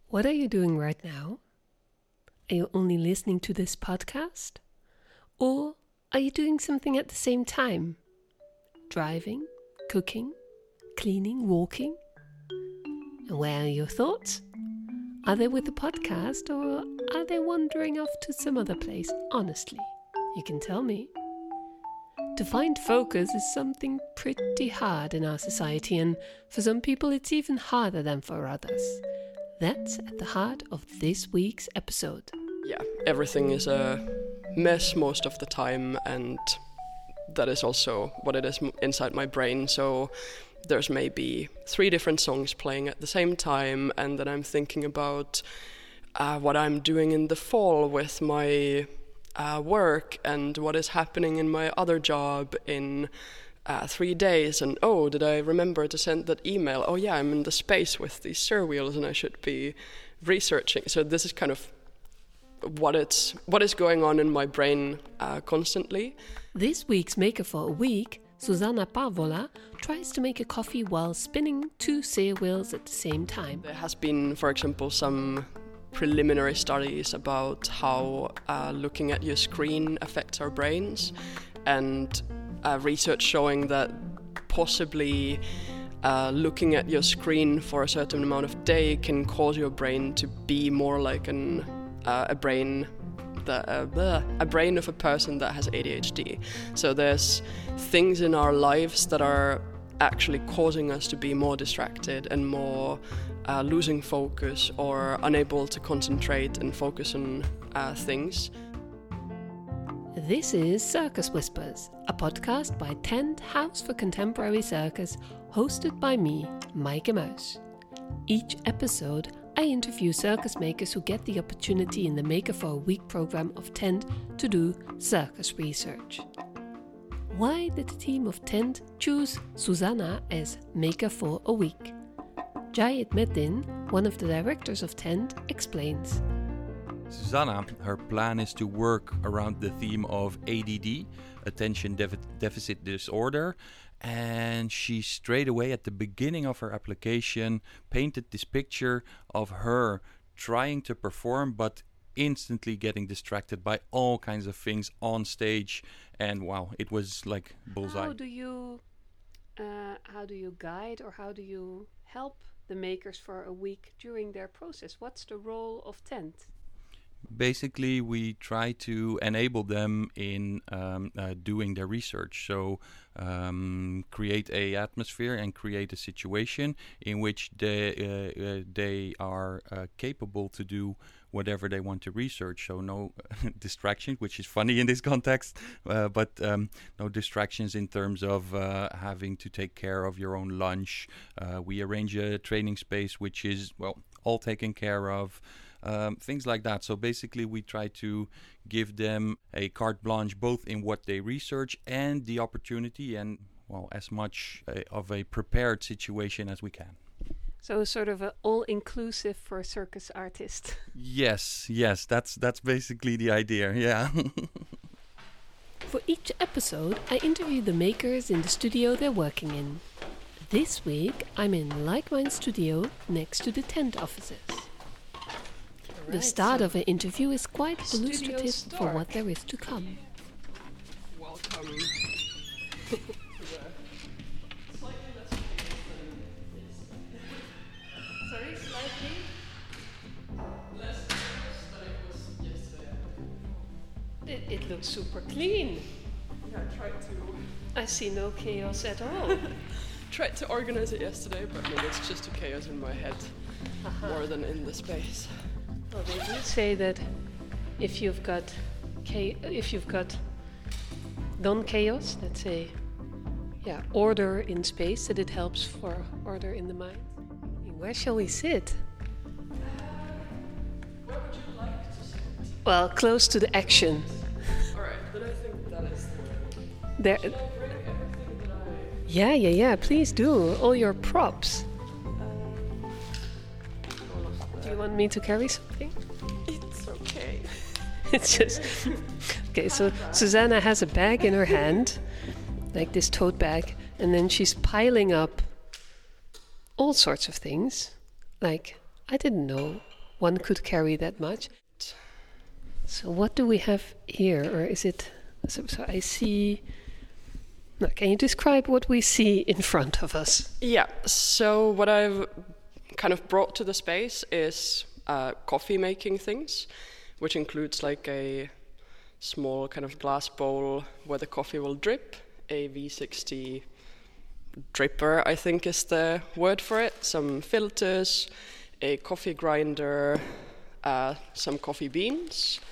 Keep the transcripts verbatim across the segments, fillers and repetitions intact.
What are you doing right now? Are you only listening to this podcast? Or are you doing something at the same time? Driving, cooking, cleaning, walking? And where are your thoughts? Are they with the podcast or are they wandering off to some other place? Honestly, you can tell me. To find focus is something pretty hard in our society, and for some people it's even harder than for others. That's at the heart of this week's episode. Yeah, everything is a mess most of the time, and that is also what it is inside my brain. So there's maybe three different songs playing at the same time, and then I'm thinking about uh, what I'm doing in the fall with my uh, work and what is happening in my other job in Uh, three days, and oh, did I remember to send that email? Oh yeah, I'm in the space with these surreals and I should be researching. So this is kind of what it's what is going on in my brain uh, constantly. This week's Maker for a Week, Susanna Pavola, tries to make a coffee while spinning two surreals at the same time. There has been, for example, some preliminary studies about how uh, looking at your screen affects our brains, and Uh, research showing that possibly uh, looking at your screen for a certain amount of day can cause your brain to be more like an uh, a brain that uh, bleh, a brain of a person that has A D H D. So there's things in our lives that are actually causing us to be more distracted and more uh, losing focus or unable to concentrate and focus on uh, things. This is Circus Whispers, a podcast by Tent House for Contemporary Circus, hosted by me, Maaike Muis. Each episode, I interview circus makers who get the opportunity in the Maker for a Week program of Tent to do circus research. Why did the team of Tent choose Susanna as Maker for a Week? Jayed Metin, one of the directors of Tent, explains. Susanna, her plan is to work around the theme of A D D, Attention Def- Deficit Disorder, and she straight away at the beginning of her application painted this picture of her trying to perform but instantly getting distracted by all kinds of things on stage, and wow, it was like bullseye. How do you, uh, how do you guide or how do you help the makers for a week during their process? What's the role of Tent? Basically, we try to enable them in um, uh, doing their research. So um, create a atmosphere and create a situation in which they uh, uh, they are uh, capable to do whatever they want to research. So no distractions, which is funny in this context, uh, but um, no distractions in terms of uh, having to take care of your own lunch. Uh, we arrange a training space which is, well, all taken care of. Um, things like that. So basically we try to give them a carte blanche both in what they research and the opportunity and, well, as much uh, of a prepared situation as we can. So sort of an all-inclusive for circus artists. Yes, yes, that's that's basically the idea, yeah. For each episode, I interview the makers in the studio they're working in. This week, I'm in Like Mind Studio next to the Tent offices. The start so of an interview is quite illustrative for what there is to come. Welcome. Sorry, slightly? Less than it was yesterday. It, it looks super clean. Yeah, I tried to... I see no chaos at all. tried to organize it yesterday, but maybe it's just a chaos in my head uh-huh. more than in the space. Well, they do say that if you've got cha- if you've got non-chaos, let's say, yeah, order in space, that it helps for order in the mind. Where shall we sit? Where would you like to sit? Well, close to the action. All right, then I think that is the. There. Should I bring everything that I? Yeah, yeah, yeah. Please do all your props. Do you want me to carry something? It's okay. It's just... Okay, so Susanna has a bag in her hand, like this tote bag, and then she's piling up all sorts of things. Like, I didn't know one could carry that much. So what do we have here, or is it? So, so I see. No, can you describe what we see in front of us? Yeah. So what I've kind of brought to the space is uh, coffee making things, which includes like a small kind of glass bowl where the coffee will drip, a V sixty dripper, I think is the word for it, some filters, a coffee grinder, uh, some coffee beans,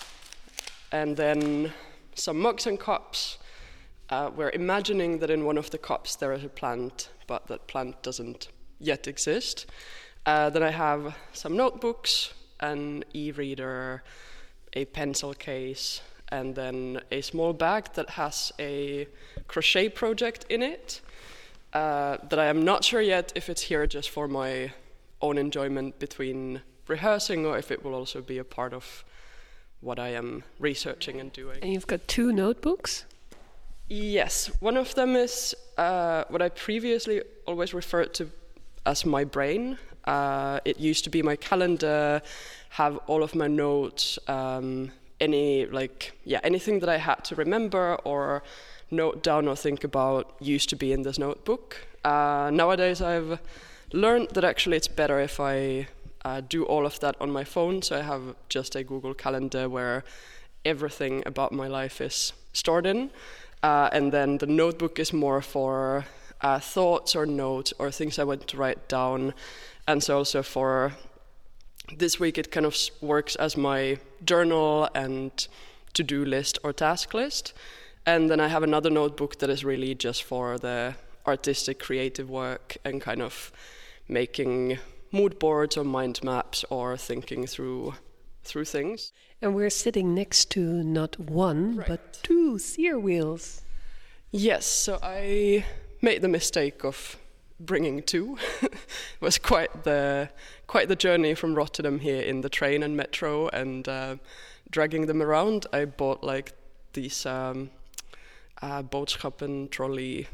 and then some mugs and cups. Uh, we're imagining that in one of the cups there is a plant, but that plant doesn't yet exist. Uh, then I have some notebooks, an e-reader, a pencil case, and then a small bag that has a crochet project in it uh, that I am not sure yet if it's here just for my own enjoyment between rehearsing or if it will also be a part of what I am researching and doing. And you've got two notebooks? Yes, one of them is uh, what I previously always referred to as my brain. Uh, it used to be my calendar, have all of my notes, um, any like yeah anything that I had to remember or note down or think about used to be in this notebook. Uh, nowadays, I've learned that actually it's better if I uh, do all of that on my phone. So I have just a Google Calendar where everything about my life is stored in. Uh, and then the notebook is more for uh, thoughts or notes or things I want to write down. And so also for this week, it kind of works as my journal and to-do list or task list. And then I have another notebook that is really just for the artistic, creative work and kind of making mood boards or mind maps or thinking through through things. And we're sitting next to not one, Right. but two sear wheels. Yes, so I made the mistake of bringing two. It was quite the quite the journey from Rotterdam here in the train and metro and uh, dragging them around. I bought like these um, uh, boodschappen trolley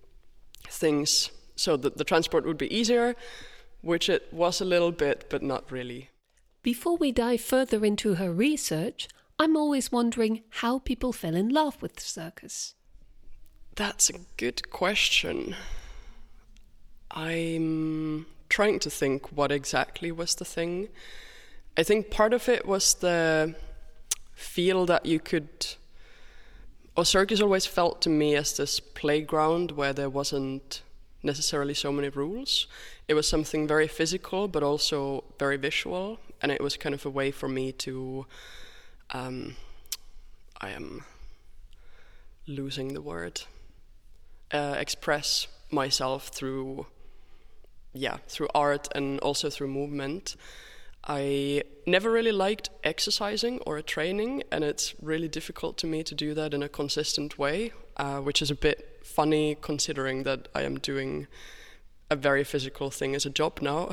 things so that the transport would be easier, which it was a little bit, but not really. Before we dive further into her research, I'm always wondering how people fell in love with the circus. That's a good question. I'm trying to think what exactly was the thing. I think part of it was the feel that you could... Or circus always felt to me as this playground where there wasn't necessarily so many rules. It was something very physical, but also very visual. And it was kind of a way for me to... Um, I am losing the word. Uh, express myself through... yeah, through art and also through movement. I never really liked exercising or training, and it's really difficult to me to do that in a consistent way, uh, which is a bit funny considering that I am doing a very physical thing as a job now.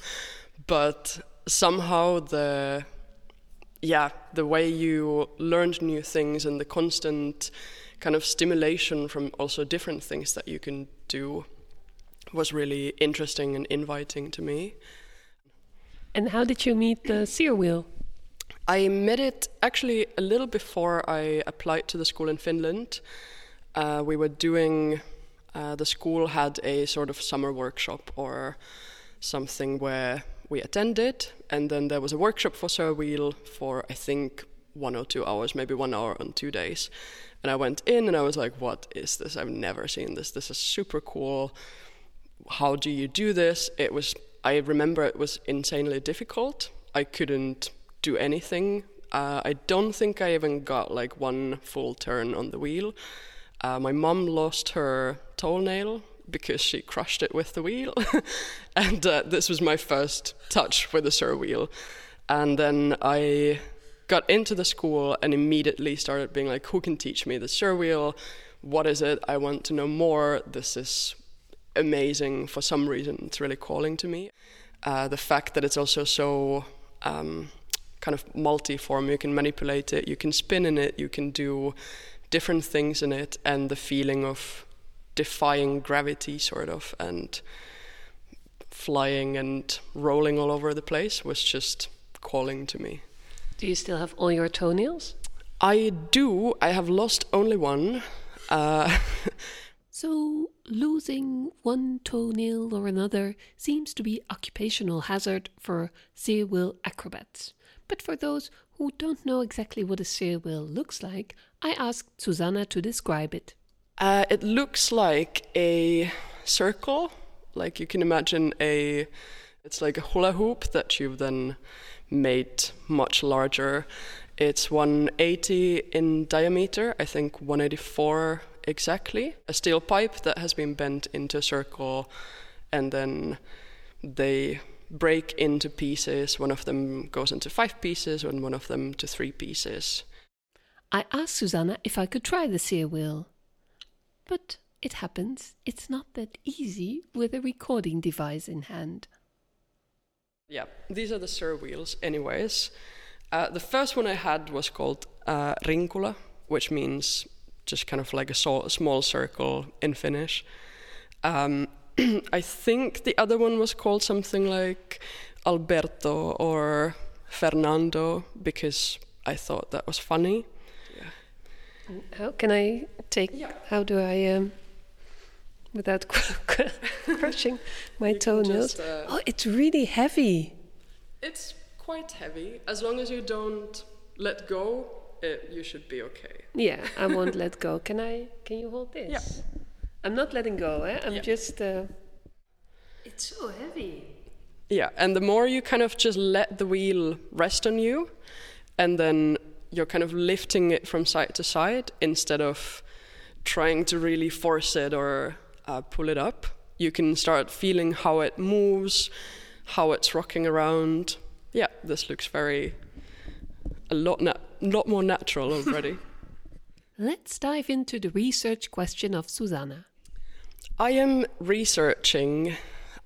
But somehow the, yeah, the way you learned new things and the constant kind of stimulation from also different things that you can do was really interesting and inviting to me. And how did you meet the sear wheel? I met it actually a little before I applied to the school in Finland. Uh, we were doing, uh, the school had a sort of summer workshop or something where we attended, and then there was a workshop for Sir Wheel for I think one or two hours, maybe one hour on two days. And I went in and I was like, what is this? I've never seen this. This is super cool. How do you do this? It was, I remember it was insanely difficult. I couldn't do anything. Uh, I don't think I even got like one full turn on the wheel. Uh, my mom lost her toenail because she crushed it with the wheel. And uh, this was my first touch with the Sir Wheel. And then I got into the school and immediately started being like, who can teach me the Sir Wheel? What is it? I want to know more. This is amazing. For some reason, it's really calling to me. Uh, the fact that it's also so um, kind of multi-form, you can manipulate it, you can spin in it, you can do different things in it, and the feeling of defying gravity, sort of, and flying and rolling all over the place was just calling to me. Do you still have all your toenails? I do. I have lost only one. Uh, so losing one toenail or another seems to be occupational hazard for steer wheel acrobats. But for those who don't know exactly what a steer wheel looks like, I asked Susanna to describe it. Uh, it looks like a circle, like you can imagine a, it's like a hula hoop that you've then made much larger. It's one eighty in diameter, I think one eighty-four exactly. A steel pipe that has been bent into a circle, and then they break into pieces. One of them goes into five pieces and one of them to three pieces. I asked Susanna if I could try the steer wheel. But it happens it's not that easy with a recording device in hand. Yeah, these are the steer wheels anyways. Uh, the first one I had was called uh, rinkula, which means just kind of like a, so- a small circle in Finnish. Um, I think the other one was called something like Alberto or Fernando because I thought that was funny. Yeah. How can I take, yeah. how do I, um, without crushing my you toenails? Just, uh, oh, it's really heavy. It's quite heavy. As long as you don't let go, it, you should be okay. Yeah, I won't let go. Can I, can you hold this? Yeah. I'm not letting go, eh? I'm yeah. just... Uh... It's so heavy. Yeah, and the more you kind of just let the wheel rest on you, and then you're kind of lifting it from side to side instead of trying to really force it or uh, pull it up, you can start feeling how it moves, how it's rocking around. Yeah, this looks very... a lot, na- lot more natural already. Let's dive into the research question of Susanna. I am researching,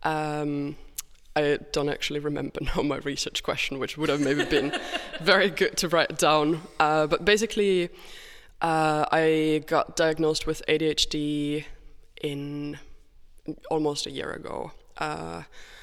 um, I don't actually remember now my research question, which would have maybe been very good to write down. Uh, but basically, uh, I got diagnosed with A D H D in almost a year ago. Uh,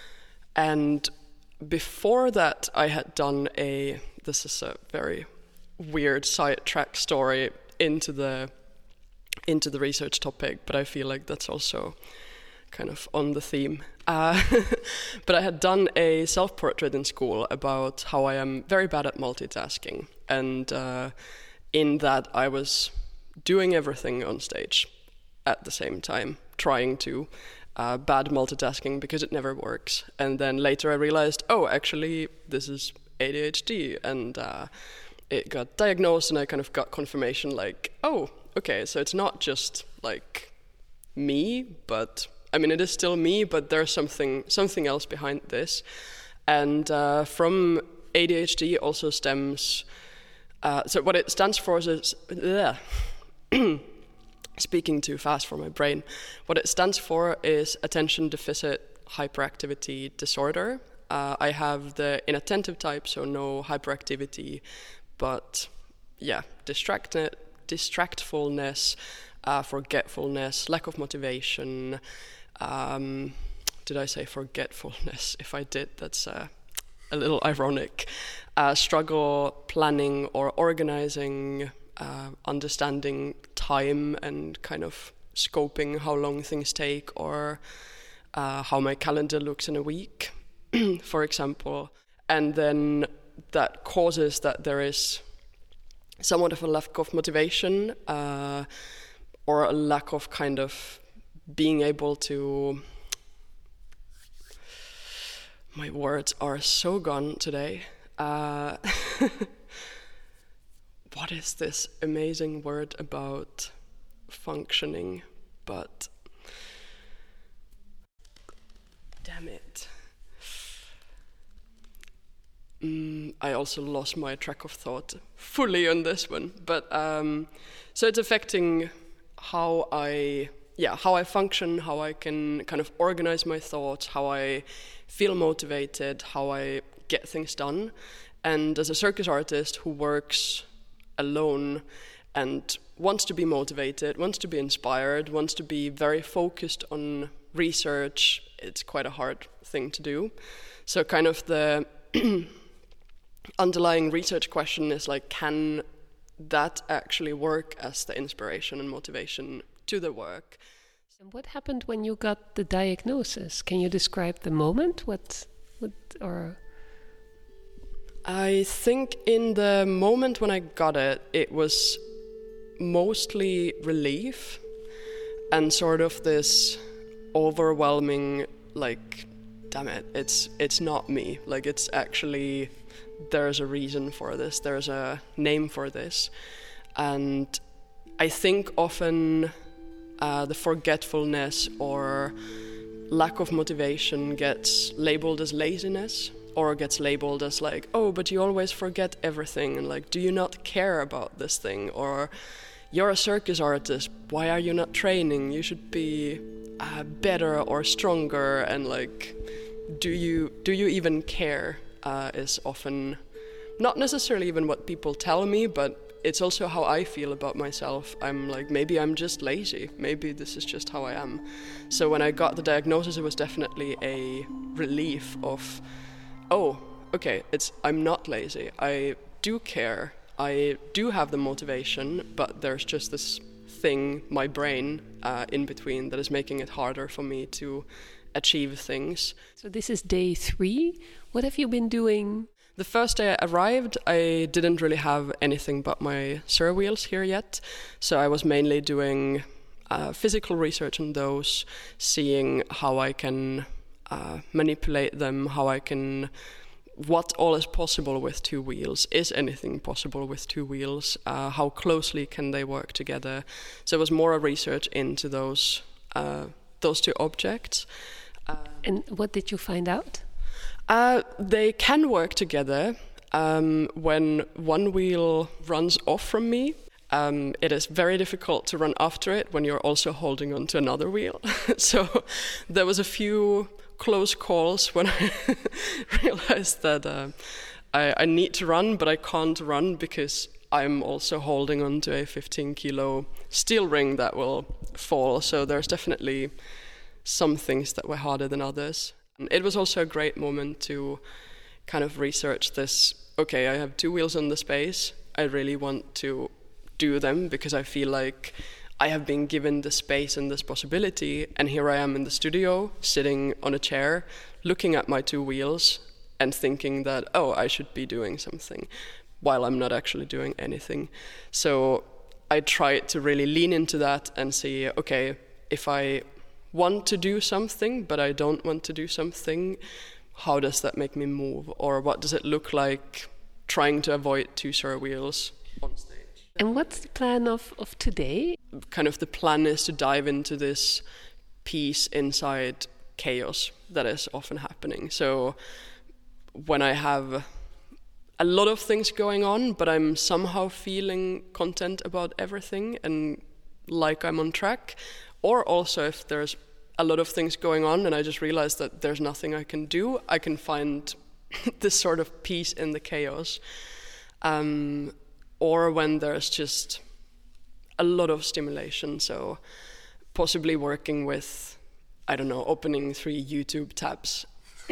and before that, I had done a, this is a very weird sidetrack story into the into the research topic, but I feel like that's also kind of on the theme. Uh, but I had done a self-portrait in school about how I am very bad at multitasking, and uh, in that I was doing everything on stage at the same time, trying to uh, bad multitasking because it never works. And then later I realized, oh, actually this is A D H D, and uh, it got diagnosed, and I kind of got confirmation like, oh, okay, so it's not just like me, but I mean, it is still me, but there's something something else behind this. And uh, from A D H D also stems, uh, so what it stands for is, uh, speaking too fast for my brain, what it stands for is attention deficit hyperactivity disorder. Uh, I have the inattentive type, so no hyperactivity, but yeah, distracted, distractfulness, uh, forgetfulness, lack of motivation. Um, did I say forgetfulness? If I did, that's uh, a little ironic. Uh, struggle planning or organizing, uh, understanding time and kind of scoping how long things take, or uh, how my calendar looks in a week, for example. And then that causes that there is somewhat of a lack of motivation, uh, or a lack of kind of being able to... My words are so gone today. Uh, what is this amazing word about functioning, but... Damn it. Mm, I also lost my track of thought fully on this one. But um, so it's affecting how I... yeah, how I function, how I can kind of organize my thoughts, how I feel motivated, how I get things done. And as a circus artist who works alone and wants to be motivated, wants to be inspired, wants to be very focused on research, it's quite a hard thing to do. So kind of the underlying research question is like, can that actually work as the inspiration and motivation to the work? And what happened when you got the diagnosis? Can you describe the moment? What, what, or? I think in the moment when I got it, it was mostly relief and sort of this overwhelming, like, damn it, it's it's not me. Like, it's actually, there's a reason for this, there's a name for this. And I think often uh, the forgetfulness or lack of motivation gets labeled as laziness, or gets labeled as like, oh, but you always forget everything, and like, do you not care about this thing? Or you're a circus artist, why are you not training? You should be uh, better or stronger, and like, do you do you even care? Uh, is often not necessarily even what people tell me, but it's also how I feel about myself. I'm like, maybe I'm just lazy. Maybe this is just how I am. So when I got the diagnosis, it was definitely a relief of, oh, okay, it's I'm not lazy. I do care. I do have the motivation, but there's just this thing, my brain, uh, in between that is making it harder for me to achieve things. So this is day three. What have you been doing? The first day I arrived, I didn't really have anything but my surwheels here yet. So I was mainly doing uh, physical research on those, seeing how I can uh, manipulate them, how I can, what all is possible with two wheels. Is anything possible with two wheels? Uh, how closely can they work together? So it was more a research into those uh, those two objects. Uh, and what did you find out? Uh, they can work together. Um, when one wheel runs off from me, um, it is very difficult to run after it when you're also holding on to another wheel. So there was a few close calls when I realized that uh, I, I need to run, but I can't run because I'm also holding on to a fifteen kilo steel ring that will fall. So there's definitely some things that were harder than others. And it was also a great moment to kind of research this. Okay, I have two wheels on the space. I really want to do them because I feel like I have been given the space and this possibility. And here I am in the studio, sitting on a chair, looking at my two wheels and thinking that, oh, I should be doing something, while I'm not actually doing anything. So I tried to really lean into that and see, okay, if I want to do something, but I don't want to do something, how does that make me move? Or what does it look like trying to avoid two surwheels on stage? And what's the plan of, of today? Kind of the plan is to dive into this peace inside chaos that is often happening. So when I have a lot of things going on, but I'm somehow feeling content about everything and like I'm on track, or also if there's a lot of things going on and I just realize that there's nothing I can do, I can find this sort of peace in the chaos. Um, or when there's just a lot of stimulation, so possibly working with, I don't know, opening three YouTube tabs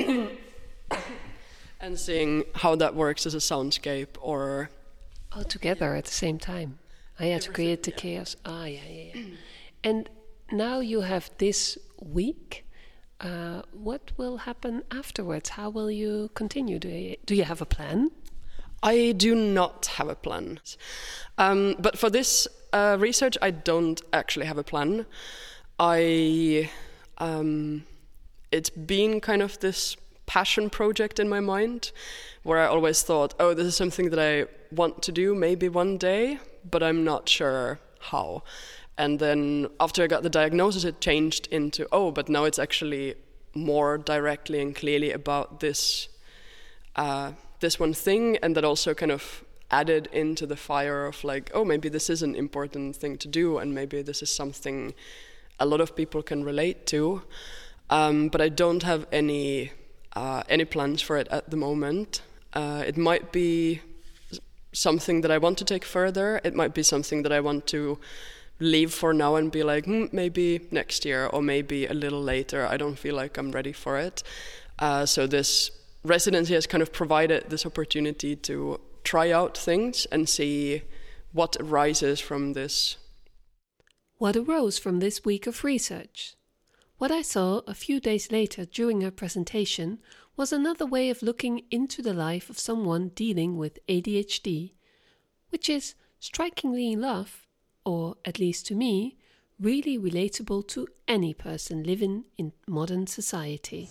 and seeing how that works as a soundscape, or... All together at the same time. I had to create the yeah. chaos. Ah, yeah, yeah, yeah. And now you have this week. Uh, what will happen afterwards? How will you continue? Do you, do you have a plan? I do not have a plan. Um, but for this uh, research, I don't actually have a plan. I, um, it's been kind of this passion project in my mind, where I always thought, oh, this is something that I want to do maybe one day, but I'm not sure how. And then after I got the diagnosis, it changed into, oh, but now it's actually more directly and clearly about this uh, this one thing, and that also kind of added into the fire of like, oh, maybe this is an important thing to do, and maybe this is something a lot of people can relate to. Um, but I don't have any uh, any plans for it at the moment. Uh, it might be something that I want to take further. It might be something that I want to leave for now and be like, hmm, maybe next year or maybe a little later. I don't feel like I'm ready for it. Uh, so this residency has kind of provided this opportunity to try out things and see what arises from this. What arose from this week of research? What I saw a few days later during her presentation was another way of looking into the life of someone dealing with A D H D, which is strikingly enough, or at least to me, really relatable to any person living in modern society.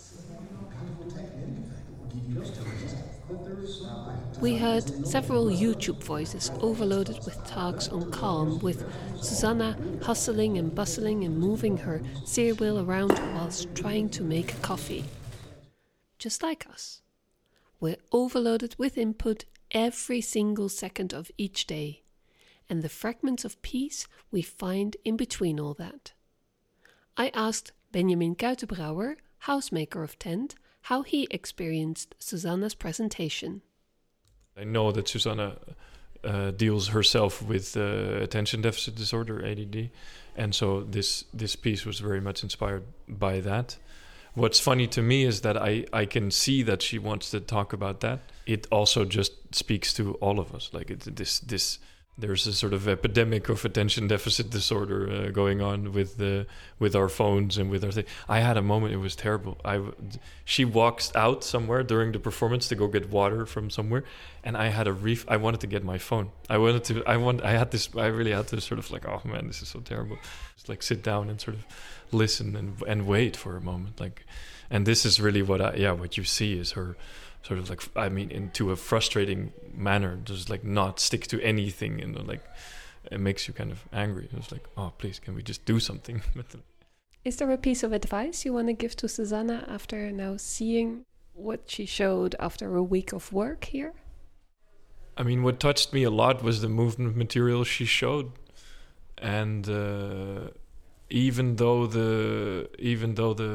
We heard several YouTube voices overloaded with talks on Calm, with Susanna hustling and bustling and moving her steering wheel around whilst trying to make a coffee. Just like us. We're overloaded with input every single second of each day, and the fragments of peace we find in between all that. I asked Benjamin Kuitenbrouwer, housemaker of Tent, how he experienced Susanna's presentation. I know that Susanna uh, deals herself with uh, attention deficit disorder, A D D, and so this this piece was very much inspired by that. What's funny to me is that I, I can see that she wants to talk about that. It also just speaks to all of us. Like it, this this there's a sort of epidemic of attention deficit disorder uh, going on with the with our phones and with our thing. I had a moment; it was terrible. I she walks out somewhere during the performance to go get water from somewhere, and I had a ref. I wanted to get my phone. I wanted to. I want. I had this. I really had to sort of like, oh man, this is so terrible. Just like sit down and sort of listen and and wait for a moment. Like, and this is really what I yeah what you see is her. Sort of like, I mean, into a frustrating manner, just like not stick to anything, and like it makes you kind of angry. It's like, oh, please, can we just do something? Is there a piece of advice you want to give to Susanna after now seeing what she showed after a week of work here? I mean, what touched me a lot was the movement material she showed, and uh, even though the even though the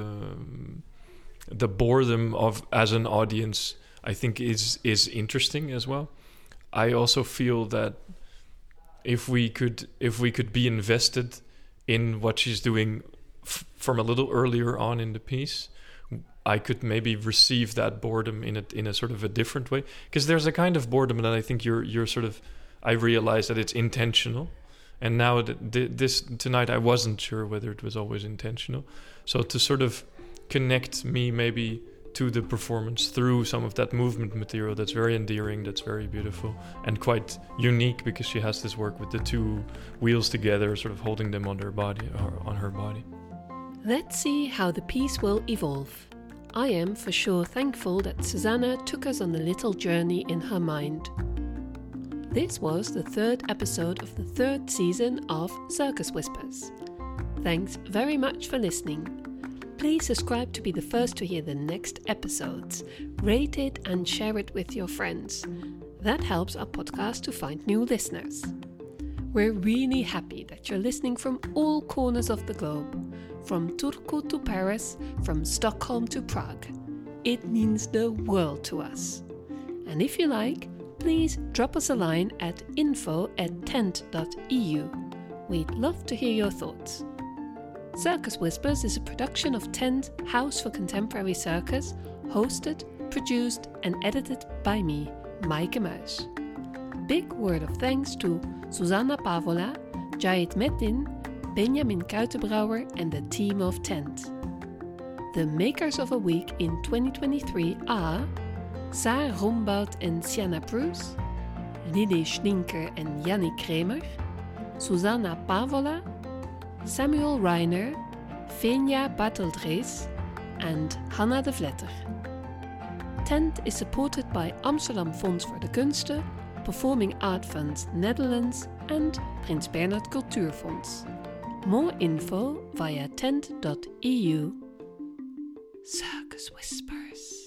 the boredom of as an audience, I think is is interesting as well. I also feel that if we could if we could be invested in what she's doing f- from a little earlier on in the piece, I could maybe receive that boredom in a in a sort of a different way. Because there's a kind of boredom that I think you're you're sort of I realize that it's intentional, and now that this tonight I wasn't sure whether it was always intentional. So to sort of connect me maybe to the performance through some of that movement material that's very endearing, that's very beautiful and quite unique, because she has this work with the two wheels together, sort of holding them on her body or on her body. Let's see how the piece will evolve. I am for sure thankful that Susanna took us on a little journey in her mind. This was the third episode of the third season of Circus Whispers. Thanks very much for listening. Please subscribe to be the first to hear the next episodes. Rate it and share it with your friends. That helps our podcast to find new listeners. We're really happy that you're listening from all corners of the globe, from Turku to Paris, from Stockholm to Prague. It means the world to us. And if you like, please drop us a line at info at tent dot e u. We'd love to hear your thoughts. Circus Whispers is a production of Tent, House for Contemporary Circus, hosted, produced and edited by me, Maaike Muis. Big word of thanks to Susanna Pavola, Jahid Metin, Benjamin Kuitenbrouwer and the team of Tent. The makers of a week in twenty twenty-three are Saar Rombout and Sienna Bruce, Lily Schlinker and Jannik Kremer, Susanna Pavola, Samuel Reiner, Fenja Barteldrees and Hanna de Vletter. Tent is supported by Amsterdam Fonds voor de Kunsten, Performing Art Funds Netherlands and Prins Bernhard Cultuurfonds. More info via tent dot e u. Circus Whispers.